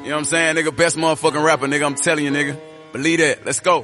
know what I'm saying, nigga? Best motherfucking rapper, nigga. I'm telling you, nigga. Believe that. Let's go.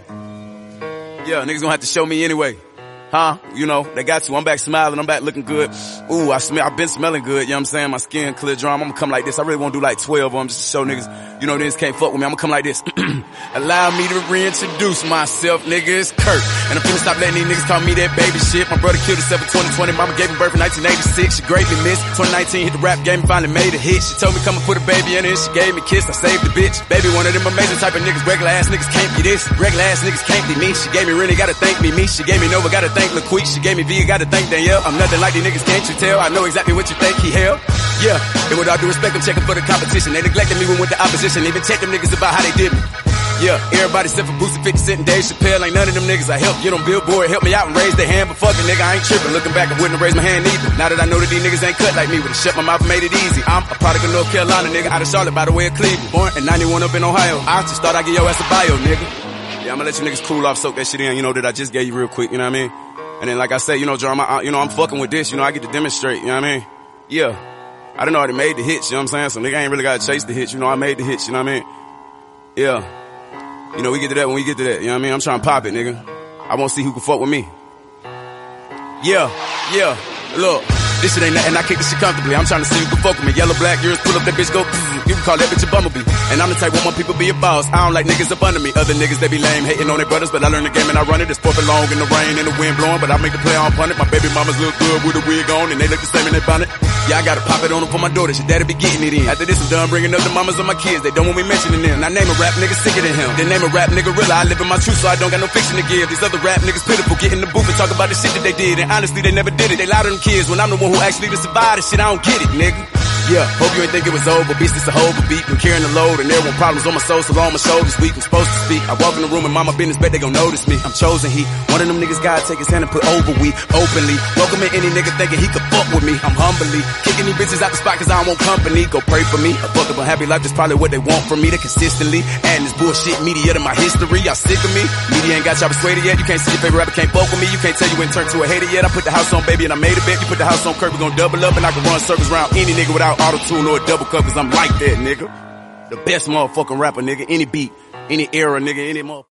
Yeah, niggas gonna have to show me anyway. Huh? You know, they got to. I'm back smiling. I'm back looking good. Ooh, I've been smelling good. You know what I'm saying? My skin clear drum. I'm gonna come like this. I really wanna do like 12 of them just to show niggas, you know, niggas can't fuck with me. I'm gonna come like this. Allow me to reintroduce myself, nigga. It's Kurt. And I'm finna stop letting these niggas call me that baby shit. My brother killed himself in 2020. Mama gave him birth in 1986. She greatly missed. 2019 hit the rap game and finally made a hit. She told me come and put a baby in it and she gave me a kiss. I saved the bitch. Baby, one of them amazing type of niggas. Regular ass niggas can't be this. Regular ass niggas can't be me. She gave me Rennie, gotta thank me. She gave me Nova, gotta thank LaQuique. She gave me V, gotta thank Danielle. I'm nothing like these niggas, can't you tell? I know exactly what you think he held. Yeah, and with all due respect, I'm checking for the competition. They neglected me when with the opposition. Even check them niggas about how they did me. Yeah, everybody except for Boosie, 50 Cent, and Dave Chappelle. Ain't none of them niggas I helped get on Billboard. Help me out and raise their hand, but fucking nigga, I ain't tripping. Looking back, I wouldn't have raised my hand either. Now that I know that these niggas ain't cut like me, would've shut my mouth and made it easy. I'm a product of North Carolina, nigga, out of Charlotte by the way of Cleveland. Born in 91 up in Ohio. I just thought I'd get your ass a bio, nigga. Yeah, I'm gonna let you niggas cool off, soak that shit in, you know, that I just gave you real quick, you know what I mean? And then like I said, you know, Jerome, you know, I'm fucking with this, you know, I get to demonstrate, you know what I mean? Yeah. I don't know how they made the hits, you know what I'm saying? So nigga ain't really gotta chase the hits, you know, I made the hits, you know what I mean? Yeah. You know, we get to that when we get to that, you know what I mean? I'm trying to pop it, nigga. I wanna see who can fuck with me. Yeah. Look, this shit ain't nothing, I kick this shit comfortably. I'm trying to see who can fuck with me. Yellow, black, yours, pull up that bitch, go, you can call that bitch a bumblebee. And I'm the type where want people be a boss. I don't like niggas up under me. Other niggas, they be lame, hating on their brothers, but I learn the game and I run it. It's fourth and long in the rain and the wind blowing, but I make the play on punt it. My baby mamas look good with a wig on and they look the same in their bonnet. Yeah, I gotta pop it on them for my daughter. Your daddy be getting it in. After this, I'm done bringing up the mamas of my kids. They don't want me mentioning them. Now name a rap nigga sicker than him. Then name a rap nigga real. I live in my truth, so I don't got no fiction to give. These other rap niggas pitiful, get in the booth and talk about the shit that they did. And honestly, they never did it. They lie to them kids when I'm the one who actually to survive this shit. I don't get it, nigga. Yeah, hope you ain't think it was over. Beast, it's a whole beat. I'm carrying the load and there were problems on my soul, so long my shoulders weak. I'm supposed to speak. I walk in the room and mama business, bet they gon' notice me. I'm chosen, he one of them niggas gotta take his hand and put over we openly. Welcoming any nigga thinking he could fuck with me. I'm humbly kicking these bitches out the spot cause I don't want company. Go pray for me. A fuck up a happy life, that's probably what they want from me. They consistently adding this bullshit media to my history. Y'all sick of me? Media ain't got y'all persuaded yet. You can't see your favorite rapper can't fuck with me. You can't tell you ain't turned to a hater yet. I put the house on baby and I made a bet. You put the house on Kurt, we gon' double up and I can run circles around any nigga without auto-tune or a double cup cause I'm like that, nigga. The best motherfucking rapper, nigga. Any beat, any era, nigga, any motherfucker.